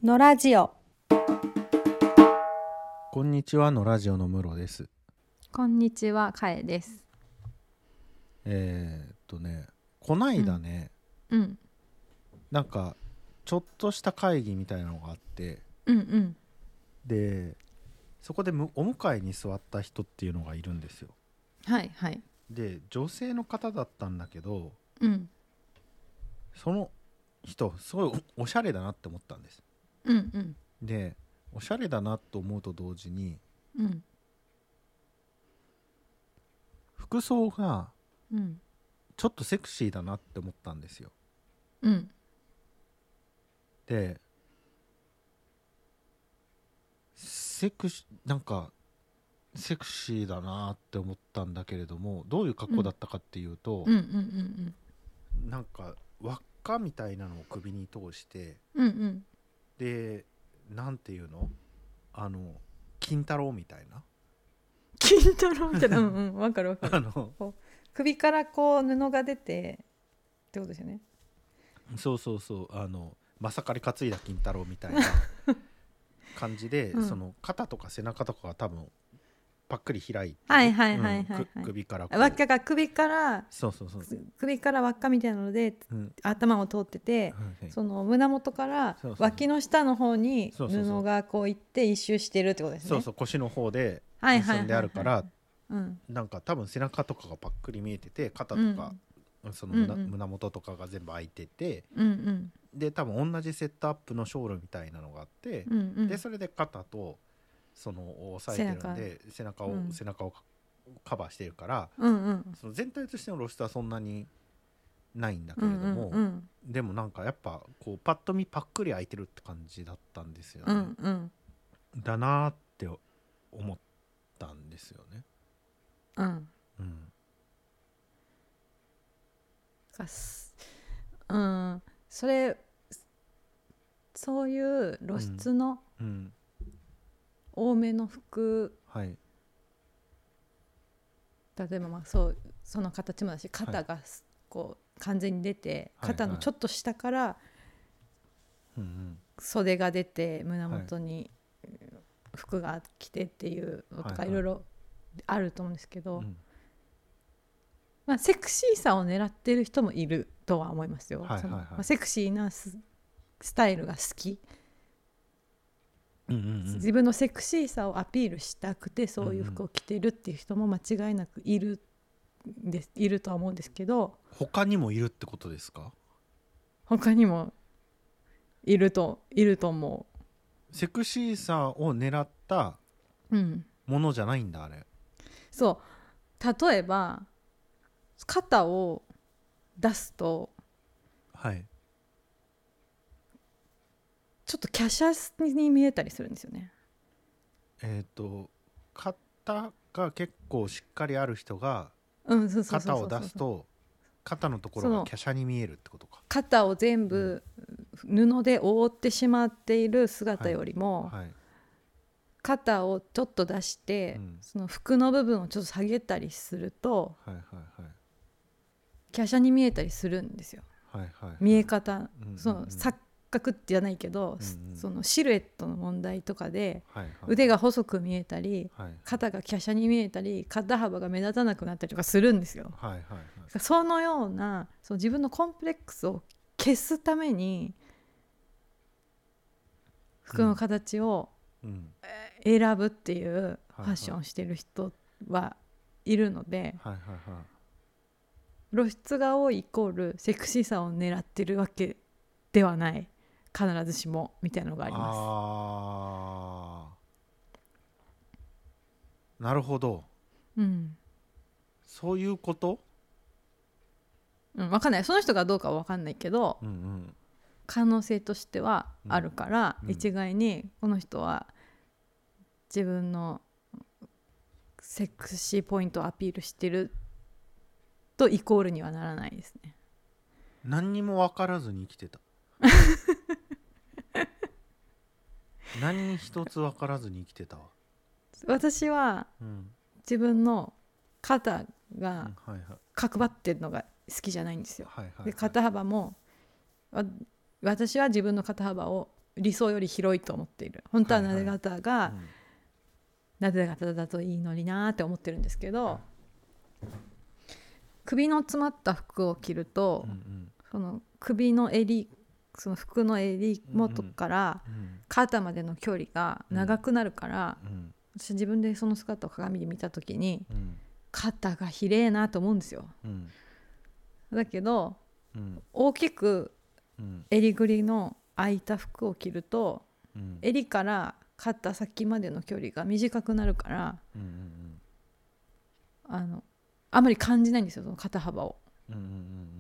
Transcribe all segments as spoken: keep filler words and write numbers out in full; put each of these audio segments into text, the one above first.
のラジオ。 こんにちはのラジオのムロです。 こんにちは、かえです。 えー、っとねこないだね、 うん、 なんかちょっとした会議みたいなのがあって、 うんうんでそこでむお迎えに座った人っていうのがいるんですよ。 はいはい。 で女性の方だったんだけど、 うんその人すごいお、おしゃれだなって思ったんです。 うんうんでおしゃれだなと思うと同時にうん服装がうんちょっとセクシーだなって思ったんですよ。 うんでセクシなんかセクシーだなって思ったんだけれども、どういう格好だったかっていうと、 うんうんうんなんか輪っかみたいなのを首に通して、 うんうんでなんていうの、あの金太郎みたいな金太郎みたいな。うんうんわかるわかる。 あのこう首からこう布が出てってことですよね。 そうそうそう、あのまさかり担いだ金太郎みたいな感じで、 うんその肩とか背中とかが多分パックリ開いて、 はいはいはいはいはい。 うんく首からこう輪っかが首からそうそうそう、 首から輪っかみたいなのでうん頭を通ってて、 はいはい、 その胸元からそうそうそう脇の下の方にそうそうそう布がこういって一周してるってことですね。 そうそう、腰の方ではいはい結んではいはい。 あるから、 うんなんか多分背中とかがパックリ見えてて、肩とか、その胸、 うんうん胸元とかが全部開いてて、 うんうんで多分同じセットアップのショールみたいなのがあって、 うんうんでそれで肩とその押さえてるんで背中を、 うん、 背中をカバーしてるから、 うんうん、 その全体としての露出はそんなにないんだけれども、 うんうん、 でもなんかやっぱこうパッと見パックリ開いてるって感じだったんですよね、 うんうん、 だなーって思ったんですよね。 うん、 うん、 かす、うん、それそういう露出のうん、 多めの服、 はい、 例えばまあそうその形もだし、肩がこう完全に出て、 はい、 肩のちょっと下からうんうん、 袖が出て胸元に服が着てっていうのとかいろいろあると思うんですけど、 うん、 まあ、セクシーさを狙ってる人もいるとは思いますよ。 はいはいはい、 そのまあ、セクシーなス、スタイルが好き、 うんうんうん、 自分のセクシーさをアピールしたくてそういう服を着てるっていう人も間違いなくいるですいるとは思うんですけど、 他にもいるってことですか？ 他にもいるといると思う。セクシーさを狙ったものじゃないんだ、うん、あれ。 そう例えば肩を出すと、 はい、 ちょっと華奢に見えたりするんですよね。 えっと肩が結構しっかりある人が肩を出すと肩のところが華奢に見えるってことか。 肩を全部布で覆ってしまっている姿よりも、 はいはい、 肩をちょっと出して、うん、その服の部分をちょっと下げたりすると、はいはいはい、華奢に見えたりするんですよ、はいはいはい、見え方、うんうんうん、その錯覚じゃないけど、うんうん、そのシルエットの問題とかで、はいはい、腕が細く見えたり、はいはい、肩が華奢に見えたり肩幅が目立たなくなったりとかするんですよ、はいはいはい、そのようなその自分のコンプレックスを消すために服の形を選ぶっていうファッションをしてる人はいるので、はいはいはい、露出が多いイコールセクシーさを狙ってるわけではない、必ずしもみたいなのがあります。 あー、なるほど、うん、そういうこと、 うん、分かんない、その人がどうかは分かんないけど、うんうん、可能性としてはあるから、うん、一概にこの人は自分のセクシーポイントをアピールしてるとイコールにはならないですね。 何にも分からずに生きてた何一つ分からずに生きてたわ。 私は、うん、自分の肩が角張ってるのが好きじゃないんですよ、はいはいはい、で肩幅も私は自分の肩幅を理想より広いと思っている。本当はなで肩が、はいはい、うん、なで肩だといいのになって思ってるんですけど、首の詰まった服を着ると、うんうん、その首の襟、その服の襟元から肩までの距離が長くなるから、うんうん、私自分でその姿を鏡で見た時に、うん、肩がひれえなと思うんですよ、うん、だけど、うん、大きく襟ぐりの開いた服を着ると、うん、襟から肩先までの距離が短くなるから、うんうんうん、あのあまり感じないんですよ、その肩幅を、うんうんうんうん、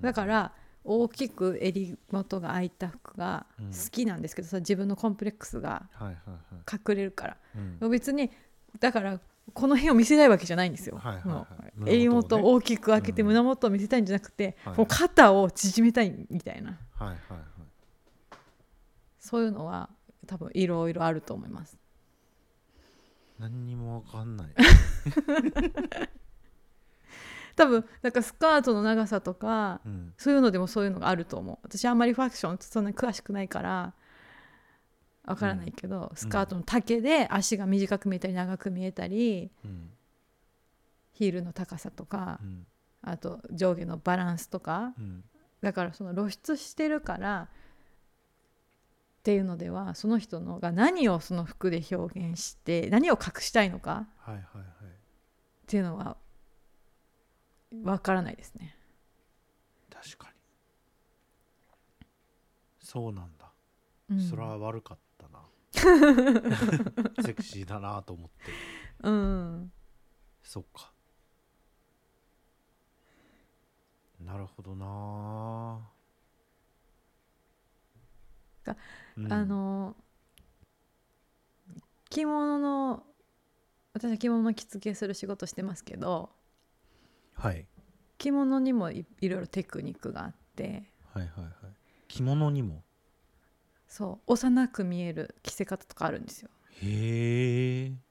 だから大きく襟元が開いた服が好きなんですけど、うん、自分のコンプレックスが隠れるから、はいはいはい、別にだからこの辺を見せたいわけじゃないんですよ、はいはいはい、襟元を大きく開けて胸元を見せたいんじゃなくて、うん、もう肩を縮めたいみたいな、はいはいはい、そういうのは多分いろいろあると思います。 何にも分かんない多分なんかスカートの長さとか、うん、そういうのでもそういうのがあると思う。私あんまりファッションそんなに詳しくないからわからないけど、うん、スカートの丈で足が短く見えたり長く見えたり、うん、ヒールの高さとか、うん、あと上下のバランスとか、うん、だからその露出してるからっていうのでは、その人のが何をその服で表現して何を隠したいのかっていうのはわからないですね。 確かにそうなんだ、うん、それは悪かったなセクシーだなと思って、うん、そっか、なるほどな、 うん、あの着物の私は着物の着付けする仕事してますけど、はい、着物にも い, いろいろテクニックがあって、 はいはいはい、着物にもそう幼く見える着せ方とかあるんですよ。 へえ、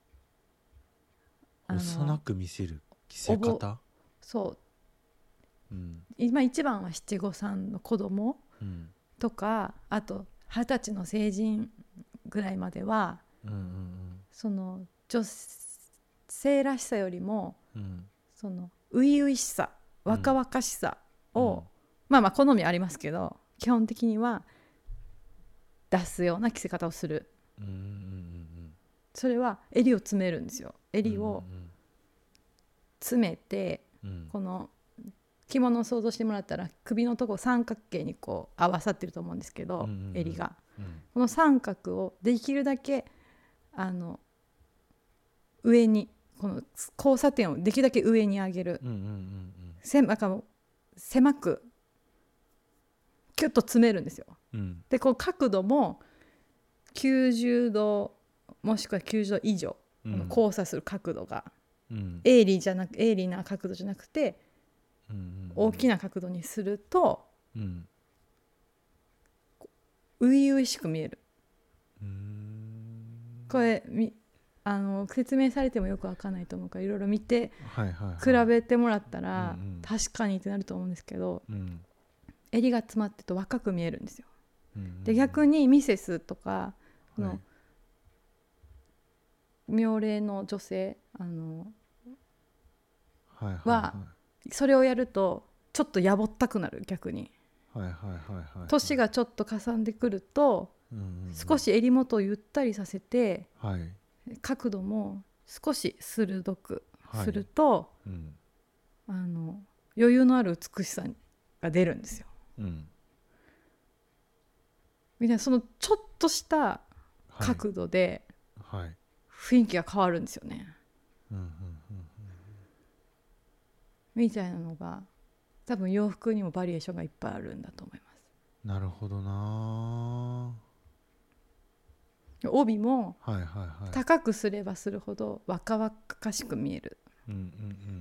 幼く見せる着せ方、 そう、うん、今一番は七五三の子供とか、うん、あと二十歳の成人ぐらいまでは、うんうんうん、その女性らしさよりも、うん、その初々しさ若々しさを、うん、まあまあ好みありますけど基本的には出すような着せ方をする、うんうんうん、それは襟を詰めるんですよ。襟を詰めて、うんうん、この着物を想像してもらったら首のとこ三角形にこう合わさってると思うんですけど、うんうんうん、襟が、うん、この三角をできるだけあの上にこの交差点をできるだけ上に上げる、うんうんうんうん、狭く狭くキュッと詰めるんですよ、うん、でこう角度もきゅうじゅうどもしくはきゅうじゅうど以上、うん、交差する角度が、うん、鋭利じゃなく鋭利な角度じゃなくて、うんうんうん、大きな角度にすると、うん、初々しく見える。うーん、これみあの説明されてもよく分かんないと思うからいろいろ見て、はいはいはい、比べてもらったら、うんうん、確かにってなると思うんですけど、うん、襟が詰まってると若く見えるんですよ、うんうんうん、で逆にミセスとかの、はい、妙齢の女性あの、はいはいはい、はそれをやるとちょっとやぼったくなる。逆に、はいはいはいはい、年がちょっとかさんでくると、うんうんうん、少し襟元をゆったりさせて、はい、角度も少し鋭くすると、はいうん、あの余裕のある美しさが出るんですよ、うん、みたいなそのちょっとした角度で雰囲気が変わるんですよね、はいはいうんうんうんうん、みたいなのが多分洋服にもバリエーションがいっぱいあるんだと思います。 なるほどな。 帯も高くすればするほど若々しく見える、うんうんうん、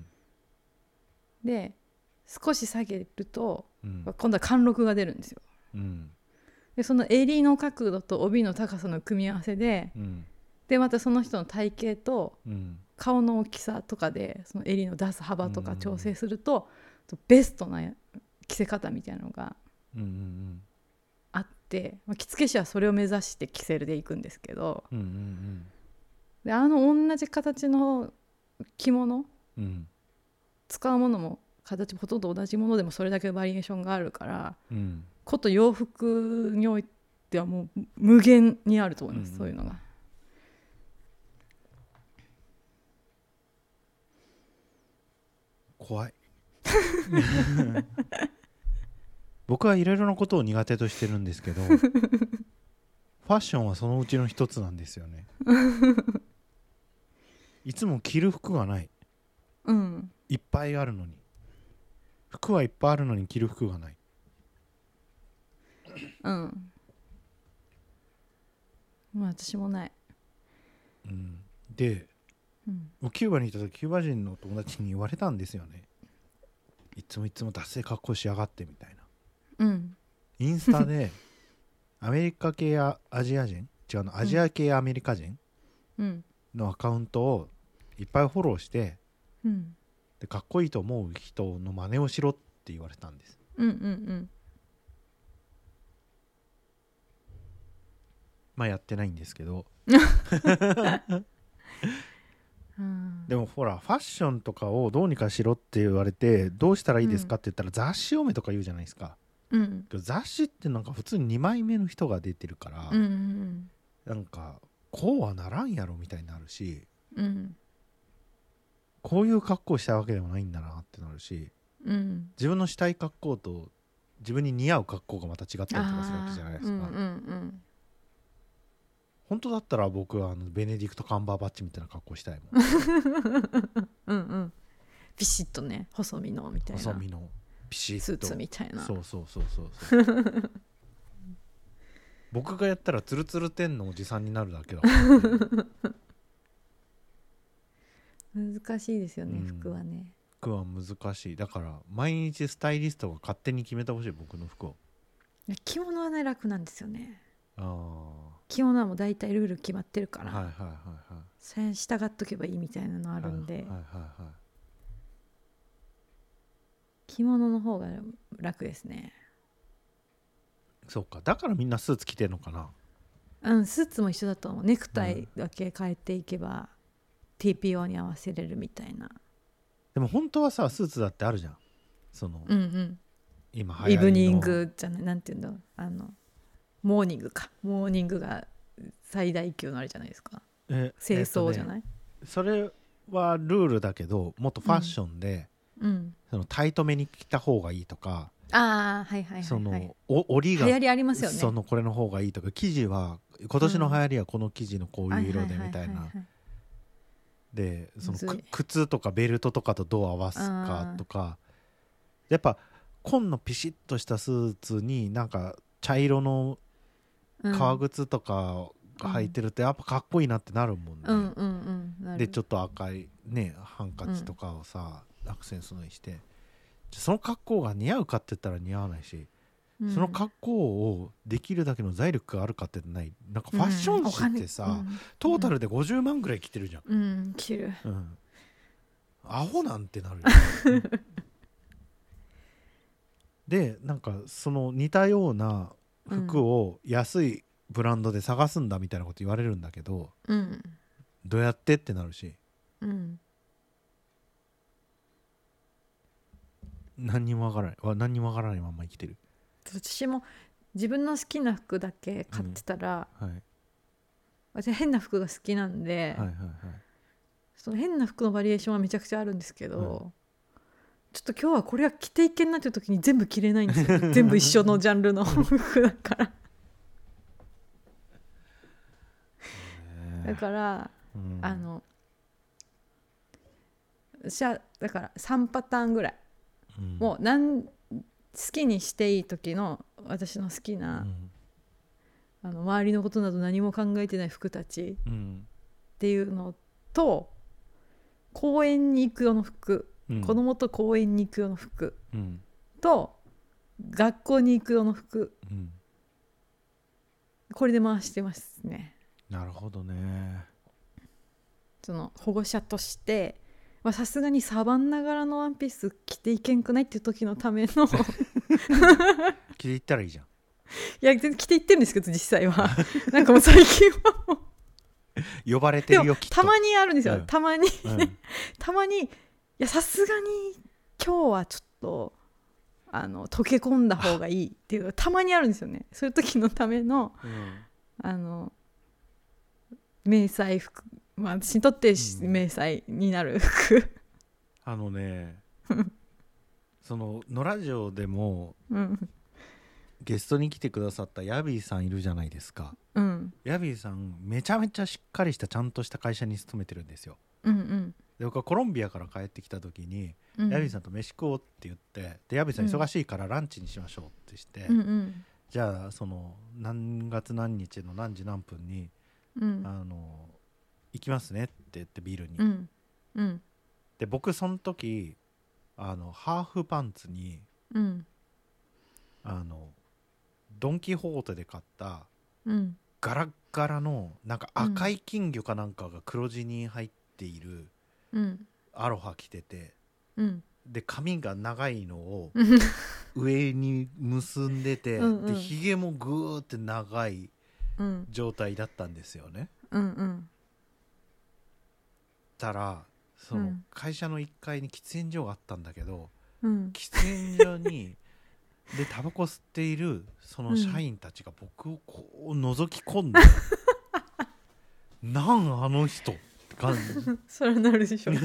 で少し下げると、うん、今度は貫禄が出るんですよ、うん、でその襟の角度と帯の高さの組み合わせで、うん、でまたその人の体型と顔の大きさとかでその襟の出す幅とか調整すると、うん、ベストな着せ方みたいなのがあって、まあ、着付け師はそれを目指してキセルで行くんですけど、 うんうんうん、 であの同じ形の着物、うん、使うものも形もほとんど同じものでもそれだけバリエーションがあるから、うん、こと洋服においてはもう無限にあると思います、うんうん、そういうのが。 怖い僕はいろいろなことを苦手としてるんですけどファッションはそのうちの一つなんですよねいつも着る服がない、うん、いっぱいあるのに服はいっぱいあるのに着る服がない、 うん、まあ私もない、 うん、で、うん、キューバにいた時キューバ人の友達に言われたんですよね。いつもいつもダセい格好しやがってみたいな、うん、インスタでアメリカ系やアジア人違うのアジア系アメリカ人のアカウントをいっぱいフォローして、うん、でかっこいいと思う人の真似をしろって言われたんです、うんうんうん、まあやってないんですけどうん、でもほらファッションとかをどうにかしろって言われてどうしたらいいですかって言ったら、うん、雑誌読めとか言うじゃないですか、うん、雑誌ってなんか普通ににまいめの人が出てるから、うんうん、なんかこうはならんやろみたいになるし、うん、こういう格好したわけでもないんだなってなるし、うん、自分のしたい格好と自分に似合う格好がまた違ったりとかするわけじゃないですか、うんうんうん、本当だったら僕はあのベネディクト・カンバーバッチみたいな格好したいもんうん、うん、ビシッとね細身のみたいな細身のビシッとスーツみたいな、 そうそうそうそうそう僕がやったらツルツル天のおじさんになるだけだ難しいですよね、うん、服はね服は難しい。だから毎日スタイリストが勝手に決めてほしい僕の服を。 着物はね楽なんですよね。 あ着物はもう大体ルール決まってるから、 はいはいはいはい、 それに従っとけばいいみたいなのあるんで、はいはいはいはい、着物の方が楽ですね。 そうか、だからみんなスーツ着てるのかな。 うん、スーツも一緒だと思う。ネクタイだけ変えていけば、うん、ティーピーオー に合わせれるみたいな。 でも本当はさスーツだってあるじゃん。その、 うんうん、 今流行りのイブニングじゃない、なんていうんだろう、あのモーニングかモーニングが最大級のあれじゃないですか。え清掃じゃない、えっとね、それはルールだけどもっとファッションで、うんうん、そのタイトめに着た方がいいとか、 あ、はいはいはいはい、 そのお折りが流行りありますよね。 そのこれの方がいいとか、生地は今年の流行りはこの生地のこういう色でみたいな、でその靴とかベルトとかとどう合わすかとか、やっぱ紺のピシッとしたスーツになんか茶色の革靴とかが履いてるとやっぱかっこいいなってなるもんね、うんうんうん、でちょっと赤いねハンカチとかをさ、うん、アクセントにして、その格好が似合うかって言ったら似合わないし、うん、その格好をできるだけの財力があるかってない。なんかファッション誌ってさ、うん、トータルでごじゅうまんぐらい着てるじゃん、 うん、着る、うん、 アホなんてなるでなんかその似たような服を安いブランドで探すんだみたいなこと言われるんだけど、うん、どうやってってなるし、うん、何にもわからない何にもわからないまま生きてる。 私も自分の好きな服だけ買ってたら、うんはい、私変な服が好きなんで、はいはいはい、その変な服のバリエーションはめちゃくちゃあるんですけど、はい、ちょっと今日はこれは着ていけんなっていう時に全部着れないんですよ全部一緒のジャンルの服だからだから、うん、あの私はだからさんパターンぐらい、うん、もうなん好きにしていい時の私の好きな、うん、あの周りのことなど何も考えてない服たちっていうのと、公園に行く用の服、うん、子供と公園に行く用の服、うん、と学校に行く用の服、うん、これで回してますね。 なるほどね。 その保護者としてさすがにサバンナ柄のワンピース着ていけんくないっていう時のための着ていったらいいじゃん。 いや全然着ていってるんですけど実際はなんかもう最近はもう呼ばれてるよきっと。 たまにあるんですよ、 うん、 たまに、 うん、 たまにいやさすがに今日はちょっとあの溶け込んだ方がいいっていうのがたまにあるんですよね。そういう時のための、うん、あの迷彩服、まあ、私にとって迷彩になる服、うん、 あのねそののラジオでも、うん、ゲストに来てくださったヤビーさんいるじゃないですか、うん、ヤビーさんめちゃめちゃしっかりしたちゃんとした会社に勤めてるんですよ、うんうん、で僕はコロンビアから帰ってきた時に、うん、ヤビーさんと飯食おうって言ってでヤビーさん忙しいからランチにしましょうってして、うんうん、じゃあその何月何日の何時何分に、うん、あの行きますねって言ってビールに、うんうん、で僕その時あのハーフパンツに、うん、あのドン・キホーテで買った、うん、ガラッガラのなんか赤い金魚かなんかが黒地に入っている、うん、アロハ着てて、うん、で髪が長いのを上に結んでてうん、うん、でひげもぐーって長い状態だったんですよね、うんうん、たらその会社のいっかいに喫煙所があったんだけど、うん、喫煙所にでタバコ吸っているその社員たちが僕をこう覗き込んで、うん、なんあの人って感じそれはなるでしょうね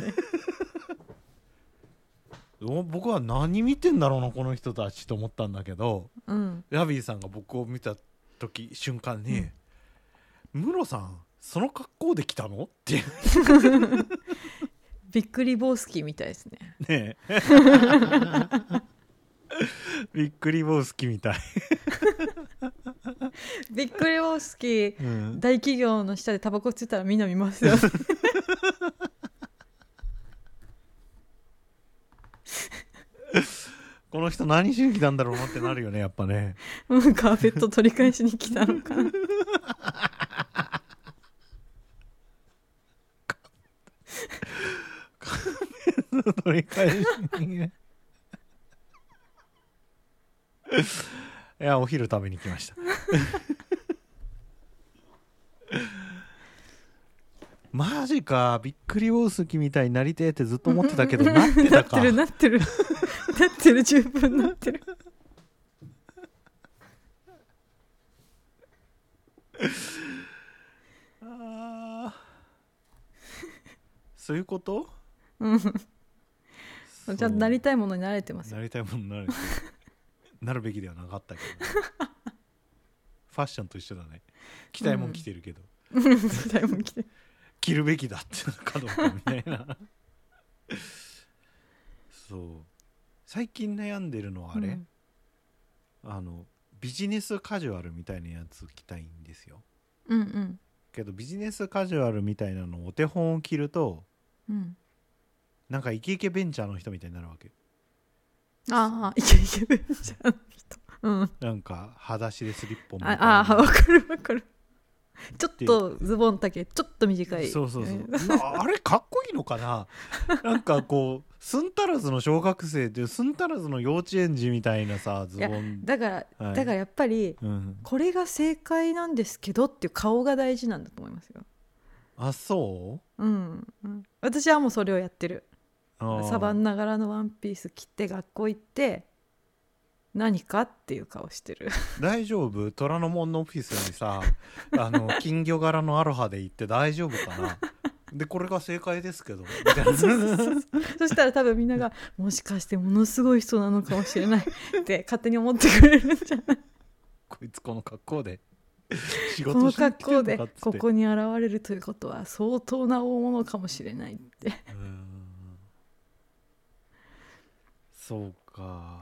僕は何見てんだろうなこの人たちと思ったんだけど、うん、ヤビーさんが僕を見た時瞬間に、うん、ムロさんその格好で来たのってびっくりボースキーみたいですね。 ねえびっくりボースキーみたいびっくりボースキー、うん、大企業の下でタバコ吸ったらみんな見ますよこの人何しに来たんだろうなってなるよねやっぱねカーペット取り返しに来たのかなカーペット取り返しにねいやお昼食べに来ましたマジかびっくりボースキみたいになりてえってずっと思ってたけどなってたかなってるなってるなってる十分なってるあそういうことうんちゃんとなりたいものに慣れてますよ。 なりたいものになれてなるべきではなかったけどファッションと一緒だね着たいもん着てるけど、 うん、着たいもん着てる着るべきだってかどうかみたいなそう最近悩んでるのはあれ、うん、あのビジネスカジュアルみたいなやつ着たいんですよ、うんうん、けどビジネスカジュアルみたいなのお手本を着ると、うん、なんかイケイケベンチャーの人みたいになるわけ。 ああイケイケベンチャーの人、うん、 なんか裸足でスリッポンみたいな。 ああ分かる分かるちょっとズボン丈ちょっと短い。 そうそうそうあれかっこいいのかななんかこうスンタラズの小学生っていうスンタラズの幼稚園児みたいなさズボンだから、はい、だからやっぱり、うん、これが正解なんですけどっていう顔が大事なんだと思いますよ。 あそう、 うんうん、私はもうそれをやってる。サバンナ柄のワンピース着て学校行って何かっていう顔してる大丈夫虎ノ門のオフィスにさあの金魚柄のアロハで行って大丈夫かなでこれが正解ですけどみたいなそうそうそうそしたら多分みんながもしかしてものすごい人なのかもしれないって勝手に思ってくれるんじゃないこいつこの格好で仕事しに来てるのかっつってこの格好でここに現れるということは相当な大物かもしれないってうんそうか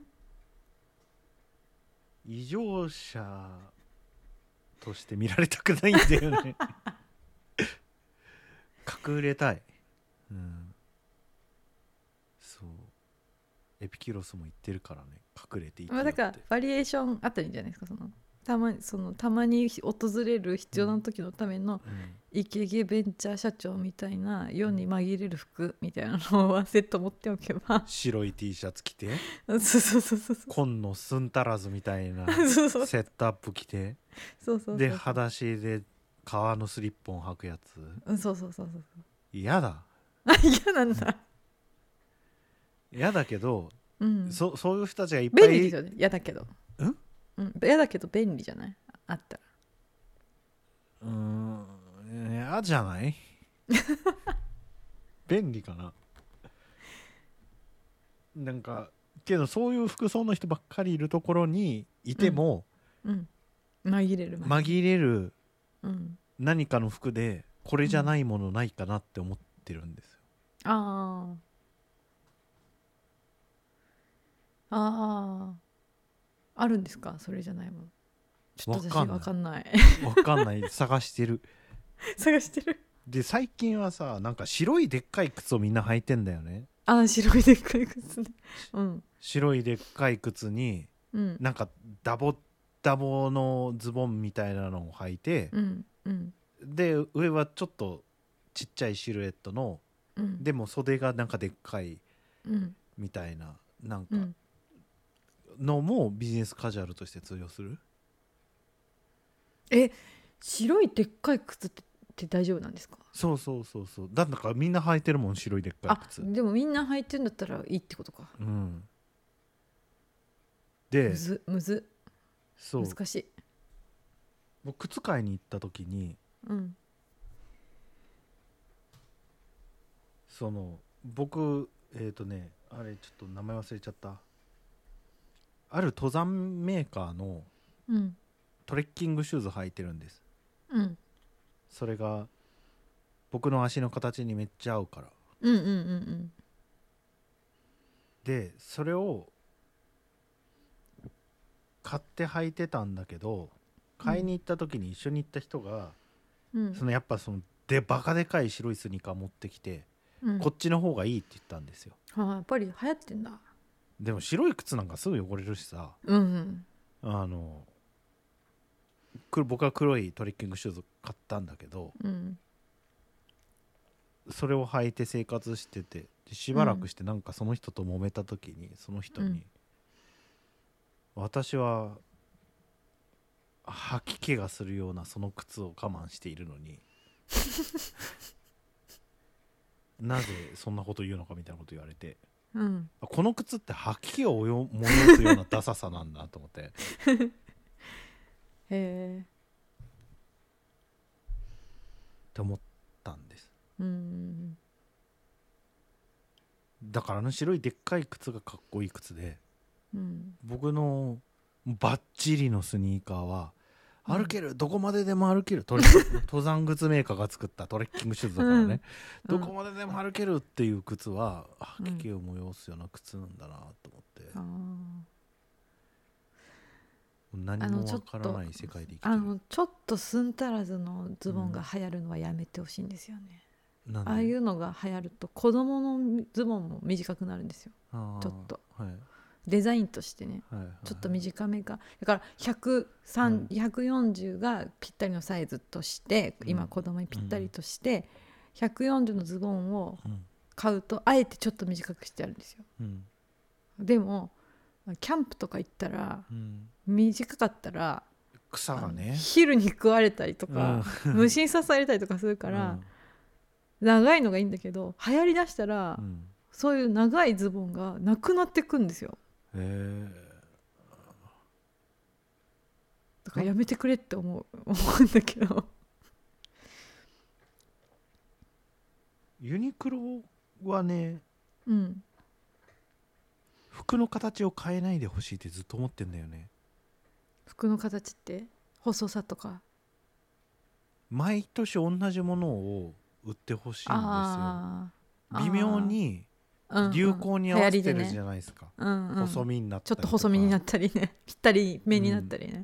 異常者として見られたくないんだよね隠れたい、うん、そうエピキュロスも言ってるからね隠れていいって、まあ、 だからバリエーションあったらいいんじゃないですか。そのたまにそのたまに訪れる必要な時のためのイケイケベンチャー社長みたいな世に紛れる服みたいなのをワンセット持っておけば、 白い T シャツ着てそうそうそうそう紺のスンタラズみたいなそうそうセットアップ着てそうそうそうで裸足で革のスリッポン履くやつ、 うんそうそうそうそう嫌だあ嫌なんだ嫌だけど、 うん、 そ, そういう人たちがいっぱい便利ですよね。嫌だけどんうん、嫌だけど便利じゃないあったら。 うーん嫌じゃない便利かな。なんかけどそういう服装の人ばっかりいるところにいても、 うんうん、紛れる紛れるうん何かの服でこれじゃないものないかなって思ってるんですよ、 うん、あああああるんですかそれじゃないもの。ちょっと私分かんない分かんない探してる探してる。 で最近はさなんか白いでっかい靴をみんな履いてんだよね。 ああ白いでっかい靴ね、うん、 白いでっかい靴に、うん、なんかダボダボのズボンみたいなのを履いて、うんうん、で上はちょっとちっちゃいシルエットの、うん、でも袖がなんかでっかいみたいな、うん、なんかのもビジネスカジュアルとして通用する。 え白いでっかい靴ってって大丈夫なんですか。 そうそうそうそうだからみんな履いてるもん白いでっかい靴。 あでもみんな履いてるんだったらいいってことか。 うんでむずむずそう難しい。 僕靴買いに行った時に、うん、その僕えっ、ー、とねあれちょっと名前忘れちゃった。ある登山メーカーのトレッキングシューズ履いてるんです、うん、それが僕の足の形にめっちゃ合うから、うんうんうんうん、でそれを買って履いてたんだけど買いに行った時に一緒に行った人が、うん、そのやっぱそのでバカでかい白いスニーカー持ってきて、うん、こっちの方がいいって言ったんですよ。 はあ、やっぱり流行ってんだ。 でも白い靴なんかすぐ汚れるしさ、うんうん、あの僕は黒いトレッキングシューズ買ったんだけど、うん、それを履いて生活しててしばらくしてなんかその人と揉めた時にその人に、うん、私は吐き気がするようなその靴を我慢しているのになぜそんなこと言うのかみたいなこと言われて、うん、この靴って吐き気を催すようなダサさなんだと思ってへえって思ったんです、うん、だからあの白いでっかい靴がかっこいい靴で、うん、僕のバッチリのスニーカーは歩ける、うん、どこまででも歩ける登山靴メーカーが作ったトレッキングシューズだからね、うん、どこまででも歩けるっていう靴は吐き気を催すような靴なんだなと思って、うん、何もわからない世界で生きてる。 あのちょっとスンタラズのズボンが流行るのはやめてほしいんですよね、うん、ああいうのが流行ると子供のズボンも短くなるんですよ。ちょっと、はい、デザインとしてね、はいはいはい、ちょっと短めがだからひゃくさん、はい、ひゃくよんじゅうがぴったりのサイズとして、うん、今子供にぴったりとして、うん、ひゃくよんじゅうのズボンを買うとあえてちょっと短くしてあるんですよ、うん、でもキャンプとか行ったら、うん、短かったら草がね昼に食われたりとか、うん、虫に刺されたりとかするから、うん、長いのがいいんだけど流行りだしたら、うん、そういう長いズボンがなくなってくんですよ。へえ。だからやめてくれって思う思うんだけどユニクロはね、うん、服の形を変えないでほしいってずっと思ってんだよね。 服の形って細さとか毎年同じものを売ってほしいんですよ。微妙に流行に合わせてるじゃないですか、うんうん、細身になったりとかちょっと細身になったりねぴったり目になったりね、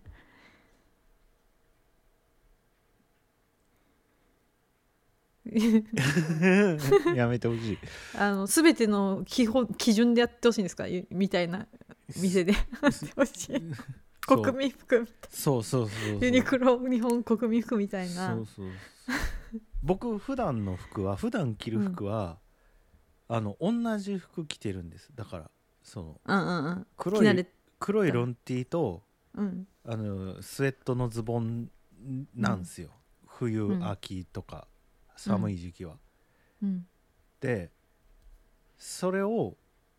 うん、やめてほしい。 あの全ての基本基準でやってほしいんですかみたいな店でやってほしい国民服みたいな。 そうそうそうそう、 ユニクロ日本国民服みたいな。 そうそう僕普段の服は普段着る服は、うん、あの同じ服着てるんです。だからその、 うんうんうん、 黒い黒いロンティーと、うん、あのスウェットのズボンなんですよ、うん、冬、うん、秋とか寒い時期は、うん、でそれを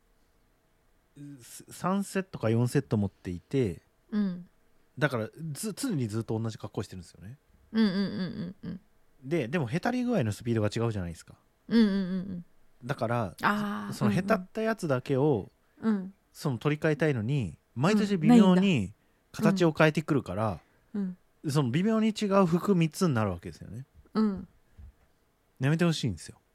さんセットかよんセット持っていて、うん、だからず常にずっと同じ格好してるんですよね。うんうんうんうん、ででもへたり具合のスピードが違うじゃないですか、うんうんうん、だからそのへたったやつだけを、うん、その取り替えたいのに毎年微妙に形を変えてくるから、うんうん、その微妙に違う服みっつになるわけですよね、うん、やめてほしいんですよ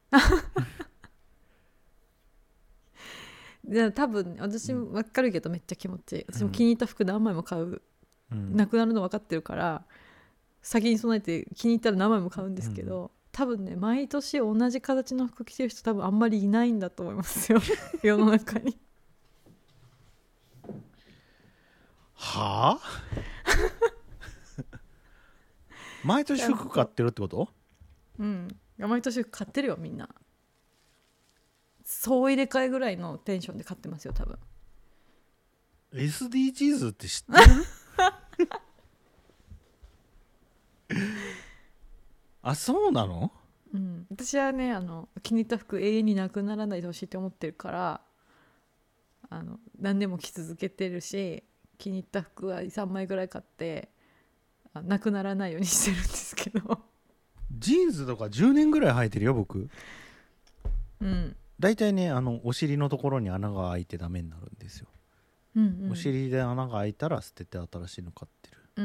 で多分私も分かるけどめっちゃ気持ちいい。私も気に入った服何枚も買う、うん、なくなるの分かってるから先に備えて気に入ったら何枚も買うんですけど、うん、多分ね毎年同じ形の服着てる人多分あんまりいないんだと思いますよ世の中に。 はあ毎年服買ってるってこと？ うん、毎年服買ってるよみんな。総入れ替えぐらいのテンションで買ってますよ多分。 エスディージーズ って知ってる？あ、そうなの？ うん、私はねあの気に入った服永遠になくならないでほしいって思ってるからあの何年も着続けてるし、気に入った服はさんまいぐらい買ってなくならないようにしてるんですけどジーンズとかじゅうねんぐらい履いてるよ僕。うん、だいたいねあのお尻のところに穴が開いてダメになるんですよ、うんうん、お尻で穴が開いたら捨てて新しいの買ってる。うんうん、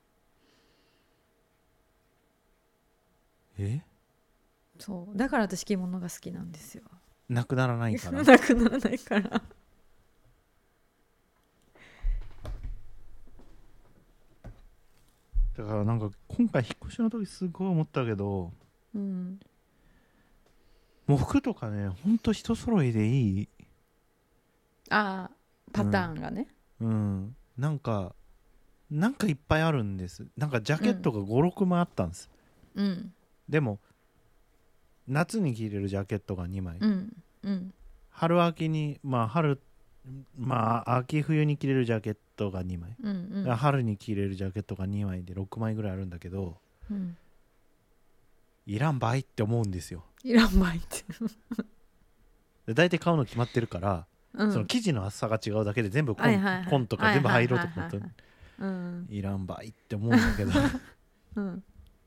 え？ そうだから私着物が好きなんですよ。 なくならないからなくならないからだからなんか今回引っ越しの時すごい思ったけど、うん、もう服とかねほんと一揃いでいい。 ああパターンがね、 うん、うん、なんかなんかいっぱいあるんです。なんかジャケットがごろくまいあったんです、うん、でも夏に着れるジャケットがにまい、うんうん、春秋にまあ春まあ秋冬に着れるジャケットがにまい、うんうん、春に着れるジャケットがにまいでろくまいぐらいあるんだけど、うん、いらんばいって思うんですよ。 いらんばいってだいたい買うの決まってるから、うん、その生地の厚さが違うだけで全部紺、はいはい、紺とか全部灰色とかいらんばいって思うんだけど、うん、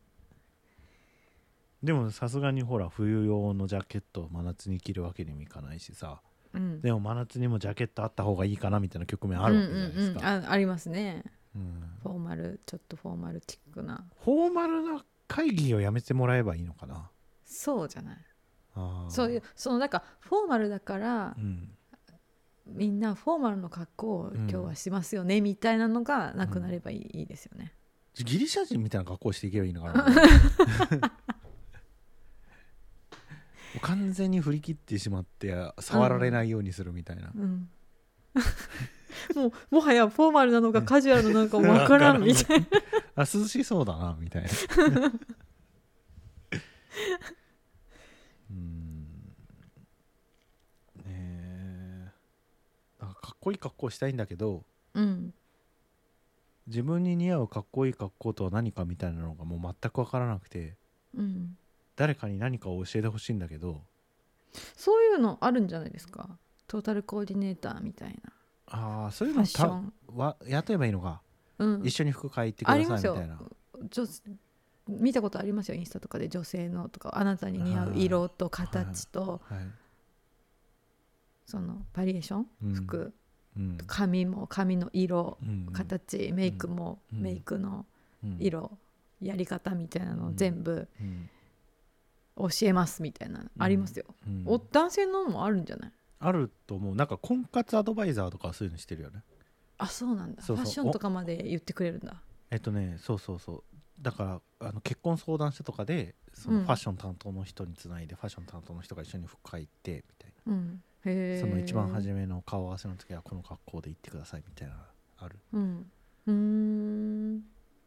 でもさすがにほら冬用のジャケットを真夏に着るわけにもいかないしさ、うん、でも真夏にもジャケットあった方がいいかなみたいな局面あるわけじゃないですか、 うんうんうん、あ, ありますね、うん、フォーマルちょっとフォーマルチックなフォーマルな会議をやめてもらえばいいのかな。 そうじゃない。あそういうそのなんかフォーマルだから、うん、みんなフォーマルの格好を今日はしますよね、うん、みたいなのがなくなればいい、うん、いいですよね。 ギリシャ人みたいな格好していけばいいのかな完全に振り切ってしまって触られないようにするみたいな、うんうんもうもはやフォーマルなのかカジュアルなのか分からんみたいなあ涼しそうだなみたいなうんねえなんかかっこいい格好したいんだけど、うん、自分に似合うかっこいい格好とは何かみたいなのがもう全く分からなくて、うん、誰かに何かを教えてほしいんだけど。 そういうのあるんじゃないですか、トータルコーディネーターみたいな。 ああそういうのたわ雇えばいいのか、うん、一緒に服買いってくださいみたいな。 見たことありますよインスタとかで、女性のとかあなたに似合う色と形と、はいはい、そのバリエーション、うん、服、うん、髪も髪の色、うん、形、メイクも、うん、メイクの色、うん、やり方みたいなのを全部教えますみたいな、うん、ありますよ、うん、お男性のもあるんじゃない？ あると思う。なんか婚活アドバイザーとかそういうのしてるよね。 あ、そうなんだ。そうそう、ファッションとかまで言ってくれるんだ。 えっとねそうそうそう、だからあの結婚相談所とかでそのファッション担当の人につないで、うん、ファッション担当の人が一緒に服買いってみたいな、うん、へその一番初めの顔合わせの時はこの格好で行ってくださいみたいなある。 うんうーん、うん、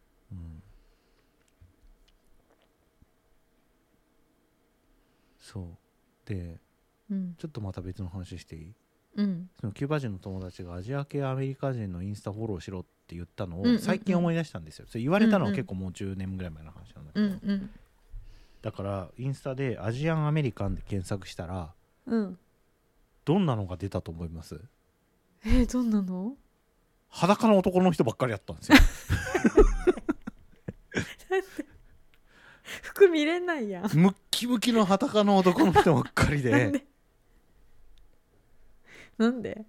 そうで、うん、ちょっとまた別の話していい？うん、そのキューバ人の友達がアジア系アメリカ人のインスタフォローしろって言ったのを最近思い出したんですよ。それ言われたのは結構もうじゅうねんぐらい前の話なんだけど、うんうん、だからインスタでアジアンアメリカンで検索したら、うん、どんなのが出たと思います？ えー、どんなの？ 裸の男の人ばっかりやったんですよ。 服見れないやん。 ムッキムキの裸の男の人ばっかりで。 なんで？なんで？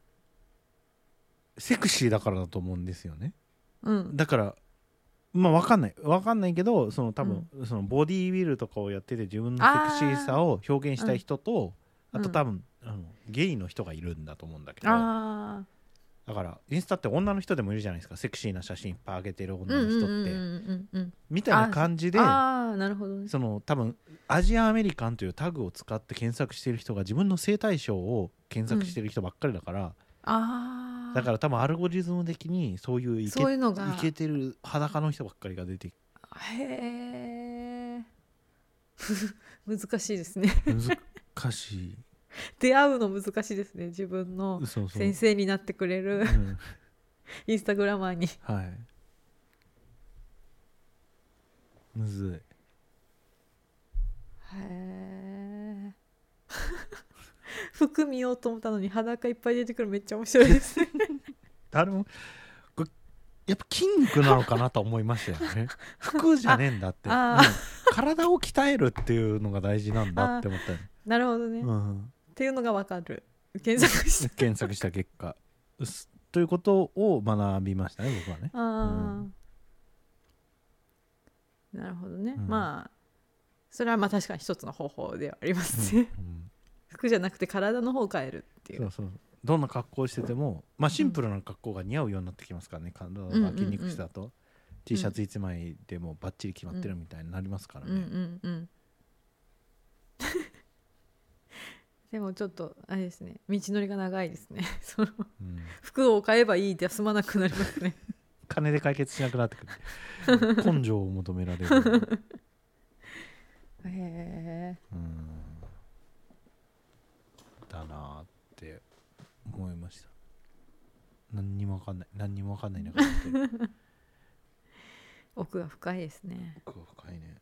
セクシーだからだと思うんですよね。うん、だからまあ分かんない分かんないけど、その多分、うん、そのボディービルとかをやってて自分のセクシーさを表現したい人と、 あ,、うん、あと多分あのゲイの人がいるんだと思うんだけど、あだからインスタって女の人でもいるじゃないですか、セクシーな写真いっぱい上げてる女の人ってみたいな感じで、 ああなるほどね、 その多分アジアアメリカンというタグを使って検索している人が自分の性対象を検索している人ばっかりだから、うん、あだから多分アルゴリズム的にそういうイケ、そういうのがイケてる裸の人ばっかりが出て、 へえ難しいですね。 難しい出会うの難しいですね、自分の先生になってくれる、うん、インスタグラマーに。はいむずい。へえ服見ようと思ったのに裸いっぱい出てくる、めっちゃ面白いですね。 誰もこれやっぱ筋肉なのかなと思いましたよね。服じゃねえんだって、うん、体を鍛えるっていうのが大事なんだって思ったよ。 なるほどね、うん、っていうのが分かる、検索した検索した結果ということを学びましたね、僕はね。あ、 うん、なるほどね、うん、まあそれはまあ確かに一つの方法ではありますね、うんうん、服じゃなくて体の方を変えるっていう。 そうそう、どんな格好をしてても、まあ、シンプルな格好が似合うようになってきますからね、体が筋肉質だと、うんうんうん、T シャツいちまいでもバッチリ決まってるみたいになりますからね、うんうんうん、 でもちょっとあれですね、道のりが長いですね。その、うん、服を買えばいいって済まなくなりますね。 金で解決しなくなってくる。根性を求められる。へえ、うん、だなって思いました。何にも分かんない何にも分かんないな感じで。 奥が深いですね。 奥が深いね。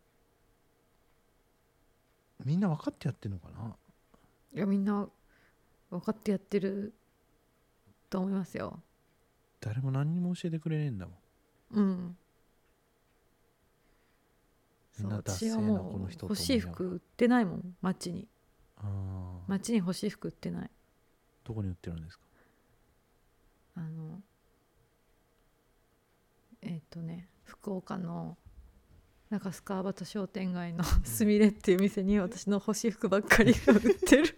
みんな分かってやってんのかな。 いやみんな分かってやってると思いますよ。 誰も何にも教えてくれねえんだもん。うん。 そう、私はもう欲しい服売ってないもん、街に。あ、街に欲しい服売ってない。 どこに売ってるんですか。 あのえっとね福岡の中須川端商店街のすみれっていう店に私の欲しい服ばっかりが売ってる。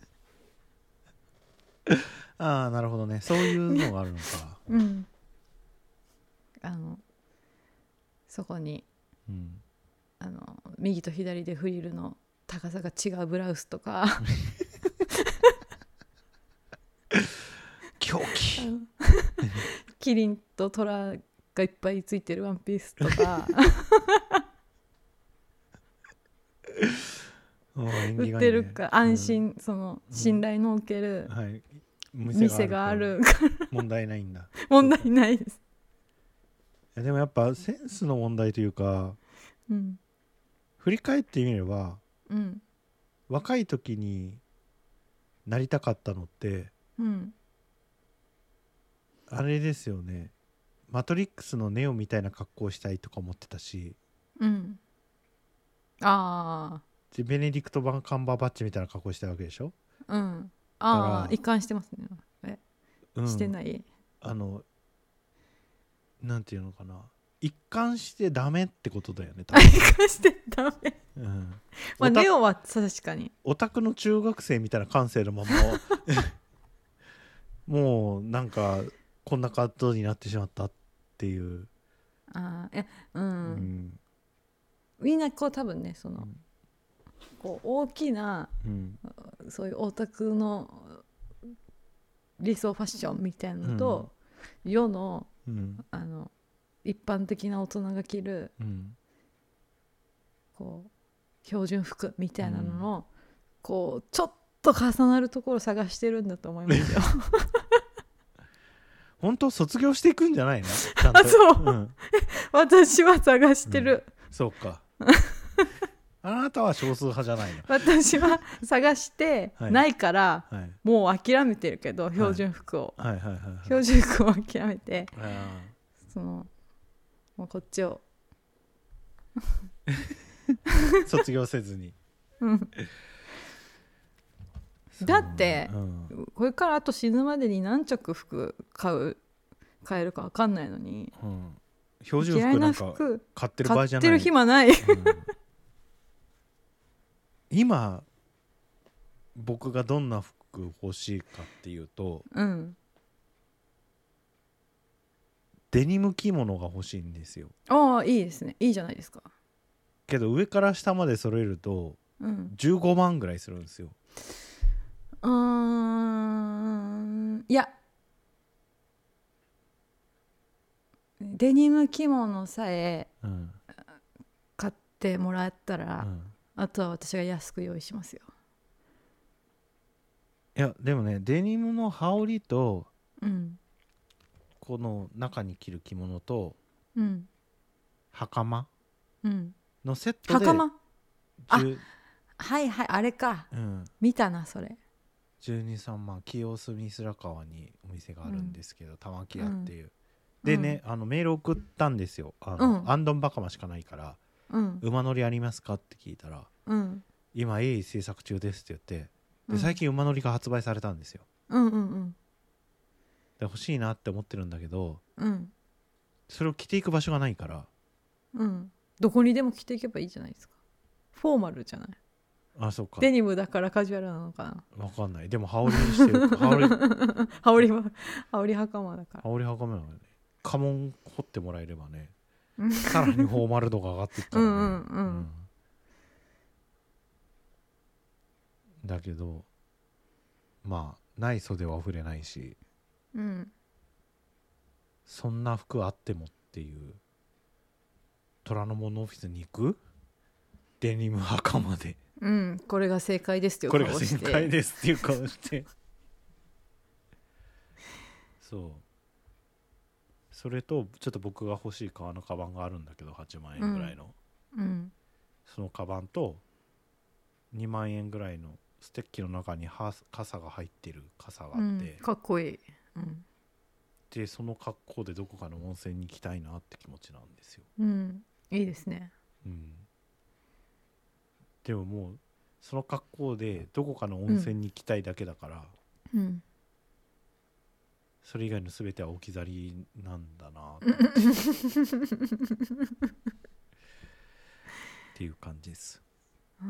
ああなるほどね、そういうのがあるのか。うん、 あのそこに、うん、あの右と左でフリルの高さが違うブラウスとか狂気キリンとトラがいっぱいついてるワンピースとか売ってるか、安心、うん、その信頼のおける店がある、 問題ないんだ。 問題ないです。 いやでもやっぱセンスの問題というか、うん、振り返ってみれば、うん、若い時になりたかったのって、うん、あれですよね、マトリックスのネオみたいな格好をしたいとか思ってたし、うん、ああベネディクト・カンバーバッチみたいな格好したわけでしょ。うん、 ああ一貫してますね。え、うん、してない。 あのなんていうのかな、一貫してダメってことだよね。多分一貫してダメ、うん、まあネオは確かにオタクの中学生みたいな感性のままもうなんかこんなカットになってしまったっていう。ああ、いや、うん、うん、 みんなこう多分ねその、うん、こう大きな、うん、そういうオタクの理想ファッションみたいなのと、 世の、 うん、 あの一般的な大人が着る、 うん、 こう標準服みたいなのの、うん、こうちょっと重なるところを探してるんだと思いますよ本当卒業していくんじゃないの？ちゃんとあ、そう、 うん、 私は探してる、 うん、そうかあなたは少数派じゃないの？ 私は探してないから、はい、もう諦めてるけど標準服を、 はいはいはいはいはい、 標準服を諦めて、そのもうこっちを卒業せずにうんだって、うん、これからあと死ぬまでに何着服買う買えるか分かんないのに、 うん、標準服なんか買ってる場合じゃない。 買ってる暇ない、うん、 今僕がどんな服欲しいかっていうと、 うん、 デニム着物が欲しいんですよ。 ああ、いいですね、いいじゃないですか。 けど上から下まで揃えるとじゅうごまんぐらいするんですよ。 うーん、いやデニム着物さえ買ってもらったら、うん、あとは私が安く用意しますよ。 いやでもね、デニムの羽織と、 うん、 この中に着る着物と、 うん、 袴のセットで、 袴、あ、はいはい、あれか、うん、見たなそれ。 じゅうに、さんまん、清澄白河にお店があるんですけど、玉木屋っていう、うん、でね、あのメール送ったんですよ。あの、うん、アンドンバカマしかないから、うん、馬乗りありますかって聞いたら、うん、今鋭意制作中ですって言って、で最近馬乗りが発売されたんですよ、 うんうんうん、 で欲しいなって思ってるんだけど、 うん、 それを着ていく場所がないから、 うん、どこにでも着ていけばいいじゃないですか。フォーマルじゃない。 あ、そうか。 デニムだからカジュアルなのかな。 わかんない。でも羽織にしてる羽織羽織は羽織袴だから。 羽織袴なのね。家紋彫ってもらえればねさらにフォーマル度が上がっていくからね。うんうんうん、うん、だけどまあない袖は触れないし、うん、そんな服あってもっていう、虎ノ門のオフィスに行くデニム袴で、 うん、これが正解ですっていう顔して、これが正解ですっていう顔してそう、それとちょっと僕が欲しい革のカバンがあるんだけどはちまんえんぐらいの、 うんうん、 そのカバンとにまんえんぐらいのステッキの中に傘が入ってる傘があって、 うん、かっこいい、うん、 でその格好でどこかの温泉に行きたいなって気持ちなんですよ、 うん、いいですね、 うん、でももうその格好でどこかの温泉に行きたいだけだから、うん、それ以外の全ては置き去りなんだなっていう感じです、うん、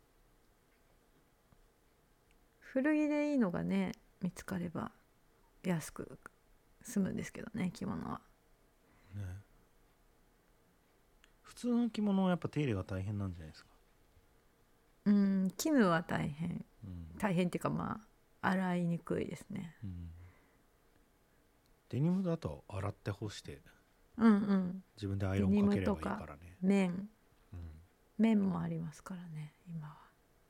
古着でいいのがね見つかれば安く済むんですけどね、着物は、ね、 普通の着物はやっぱ手入れが大変なんじゃないですか。 うん、絹は大変、うん、大変っていうかまあ洗いにくいですね、うん、 デニムだと洗って干して、 うんうん、 自分でアイロンかければいいからね。 綿、うん、綿もありますからね今は。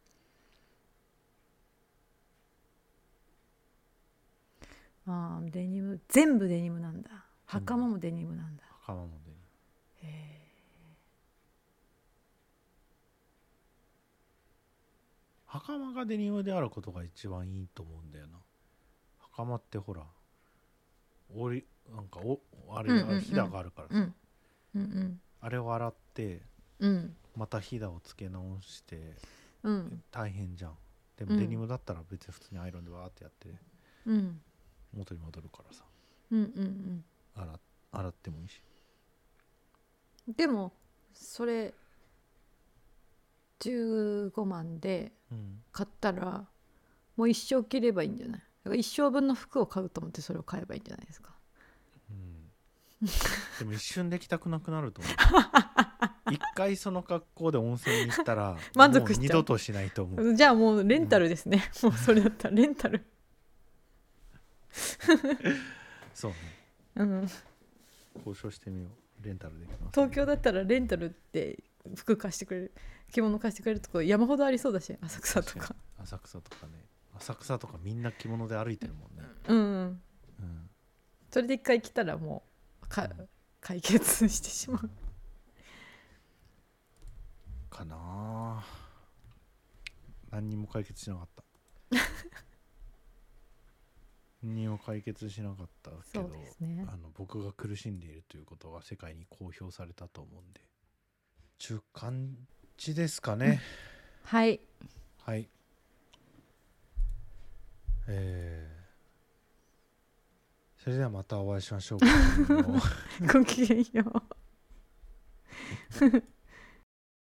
ああ、デニム全部デニムなんだ。袴もデニムなんだ。 袴もデニム。へえ。袴がデニムであることが一番いいと思うんだよな。袴ってほら、おりなんかおあれがひだがあるからさ、うんうんうん、あれを洗って、うん、またひだをつけ直して、うん、大変じゃん。でもデニムだったら別に普通にアイロンでわーってやって、うん、元に戻るからさ、うんうんうん、洗, 洗ってもいいし。 でもそれじゅうごまんで買ったら、うん、もう一生着ればいいんじゃない。だから一生分の服を買うと思ってそれを買えばいいんじゃないですか、 うん、でも一瞬で着たくなくなると思う一回その格好で温泉に行ったら満足しちゃう、もう二度としないと思う。 じゃあもうレンタルですね、うん、もうそれだったらレンタルそうね、 うん、 交渉してみよう。レンタルできます、ね、 東京だったらレンタルって服貸してくれる、着物貸してくれるとこ山ほどありそうだし、浅草とか浅草とかね、浅草とかみんな着物で歩いてるもんね。 うん、うん、それで一回来たらもうか、うん、解決してしまうかな。何にも解決しなかった何にも解決しなかったけど、ね、あの僕が苦しんでいるということが世界に公表されたと思うんで、中感じですかね、うん、 はいはいえー、それではまたお会いしましょう。 ごきげんよう